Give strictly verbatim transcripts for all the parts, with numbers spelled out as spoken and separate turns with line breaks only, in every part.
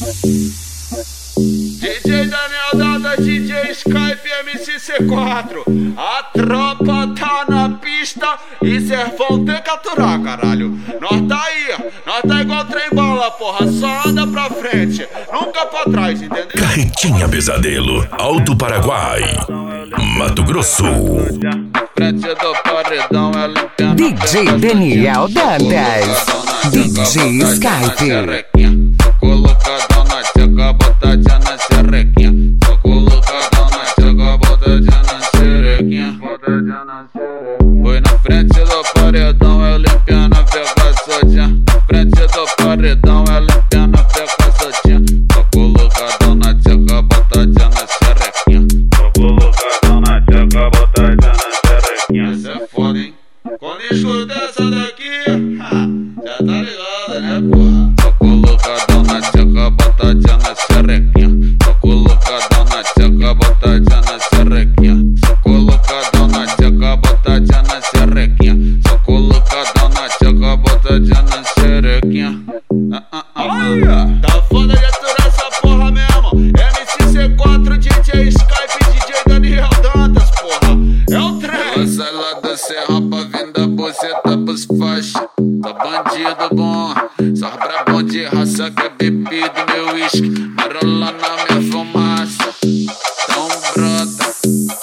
D J Daniel Dantas, D J Skype, M C C quatro. A tropa tá na pista e cê vão ter que aturar, caralho. Nós tá aí, nós tá igual trem bala, porra. Só anda pra frente, nunca pra trás, entendeu?
Carretinha Pesadelo, Alto Paraguai, Mato Grosso.
Frente do paredão é limpando.
D J Daniel Dantas, D J Skype.
Colocadão na tcheca, botadinha na xerequinha. Só colocadão na tcheca, botadinha na xerequinha. Botadinha na xerequinha. Foi na frente do paredão, eu limpiando a pega soltinha. Na frente do paredão, eu limpiando a pega soltinha. Só colocadão na tcheca, botadinha na xerequinha. Só colocadão na tcheca, botadinha na xerequinha. Essa é foda, hein? Quando escuta essa daqui, já tá ligado, né, porra? Só colocadão na tcheca, botadinha na xerequinha. Só colocadão na tcheca, botadinha na xerequinha. Só colocadão na tcheca, botadinha na xerequinha. Só colocadão na tcheca, botadinha na xerequinha. Ah, ah, ah, ah. Tá foda de aturar essa porra mesmo. M C C quatro, D J Skype, D J Daniel Dantas, porra. É o trem. Ela sai lá da serra pra vir da buceta pros faixa. Só bandido bom, só brabão de raça que é bebido meu uísque. Marola na minha fumaça, então brota.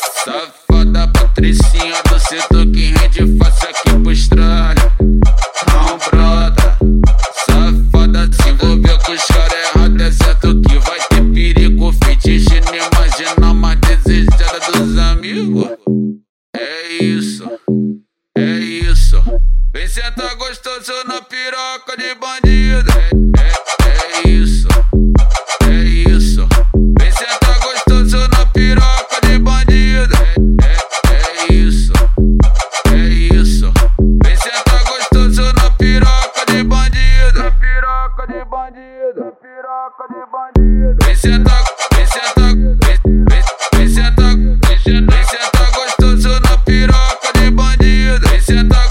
Safada patricinha do setor que rende fácil aqui pro estralho. Não brota, safada se envolver com os caras errados. É certo que vai ter perigo, fetiche, não imagina mais desejada dos amigos. É isso, é isso. Vem sentar gostoso na piroca de bandido. É, é, é isso, é isso. Vem sentar gostoso na piroca de bandido. É, é, é isso, é isso. Vem sentar gostoso na piroca de bandido. Na piroca de bandido, na piroca de bandido. Vem sentar, vem sentar, vem, vem, vem sentar, vem sentar, vem sentar gostoso na piroca de bandido. Vem sentar.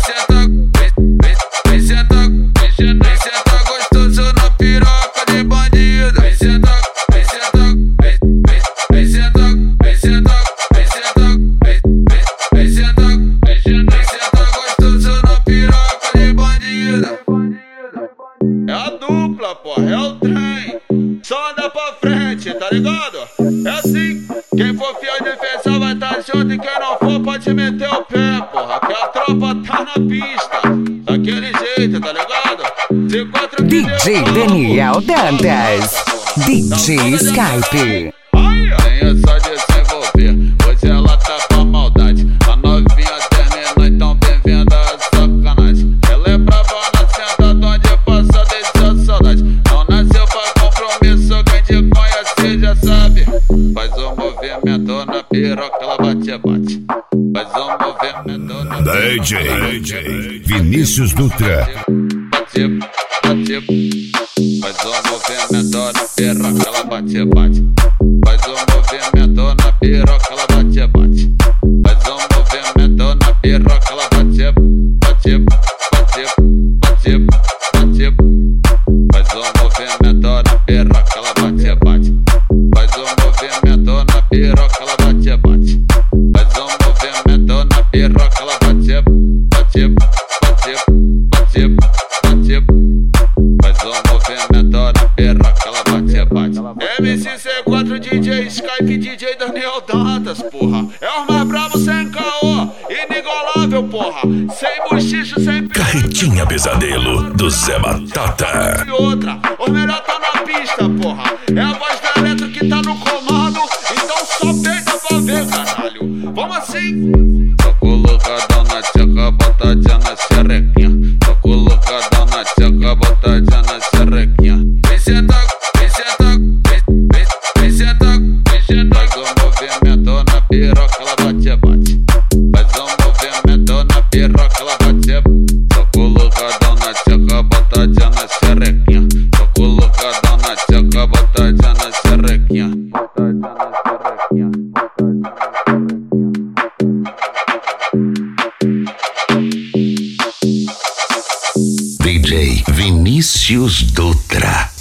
É a dupla, porra, é o trem. Só anda pra frente, tá ligado? É assim, quem for fiel defensor vai tá junto e quem não for pode meter o pé, porra. Que a tropa tá na pista, daquele jeito, tá ligado? C quatro
D J Daniel Dantas, D J Skype.
Tem essa de se envolver, hoje ela tá pra maldade. A novinha terminou, então bem-vinda a sacanagem. Ela é brava na sentada onde passa deixa saudade. Não nasceu pra compromisso, quem te conhece já sabe. Faz um movimento na piroca, ela bate, bate. Faz um movimento na piroca.
D J Vinícius Dutra.
Bate, bate. Faz um movimento na piroca, ela bate, bate. Faz um movimento na piroca, ela bate, bate. Faz um movimento na piroca, ela bate, bate, bate, bate, bate. Faz um movimento na piroca, ela bate, bate. Faz um movimento na piroca, ela bate, bate. Faz um movimento na piroca, ela bate, bate, bate, bate, bate. Faz um movimento na piroca, ela bate, bate. M C C quatro, D J Skype, D J Daniel Dantas, porra. É o mais brabo sem caô, inigualável, porra. Sem bochicho, sem...
Carretinha Pesadelo, do Zé Batata.
E outra, o melhor tá na pista, porra. É a voz da Eletro que tá no comando. Então só peita pra ver, caralho. Vamos assim. Só colocadão na tcheca, botadinha na xerequinha. Só colocadão na tcheca, botadinha na xerequinha. Vem sentar, vem sentar, vem, vem, vem sentar, vem sentar. Faz um movimento na piroca, ela bate, bate. Faz um movimento na piroca, ela bate. Só colocadão na tcheca, botadinha na xerequinha. Só colocadão na tcheca, botadinha na xerequinha. Botadinha na xerequinha, botadinha na xerequinha.
D J Vinícius Dutra.